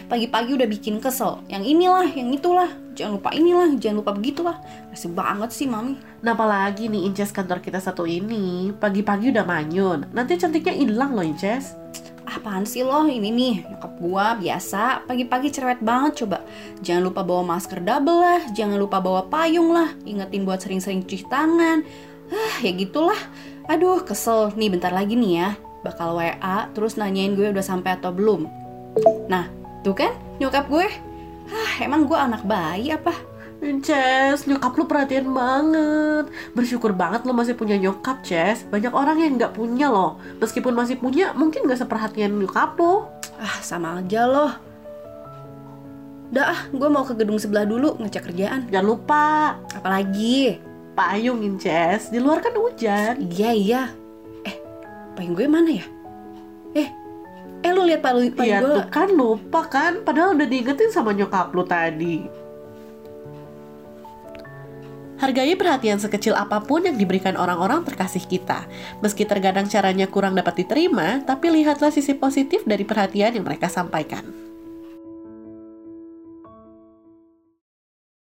pagi-pagi udah bikin kesel. Yang inilah, yang itulah, jangan lupa inilah, jangan lupa begitulah. Resep banget sih Mami. Nah apalagi nih Inces kantor kita satu ini, pagi-pagi udah manyun. Nanti cantiknya hilang loh Inces. Apaan sih lo, ini nih nyokap gua biasa pagi-pagi cerewet banget coba. Jangan lupa bawa masker double lah, jangan lupa bawa payung lah, ingetin buat sering-sering cuci tangan. Ya gitulah. Aduh kesel, nih bentar lagi nih ya bakal WA terus nanyain gue udah sampai atau belum. Nah tuh kan nyokap gue. Emang gue anak bayi apa? Inces, nyokap lu perhatian banget. Bersyukur banget lo masih punya nyokap, Ces. Banyak orang yang gak punya loh. Meskipun masih punya, mungkin gak seperhatian nyokap lo. Sama aja loh. Udah gue mau ke gedung sebelah dulu ngecek kerjaan. Jangan lupa Apalagi? payung, Inces. Di luar kan hujan. Iya. Payung gue mana ya? Lu lihat payung Iya gue? tuh kan lupa kan. Padahal udah diingetin sama nyokap lu tadi. Hargai perhatian sekecil apapun yang diberikan orang-orang terkasih kita. Meski terkadang caranya kurang dapat diterima, tapi lihatlah sisi positif dari perhatian yang mereka sampaikan.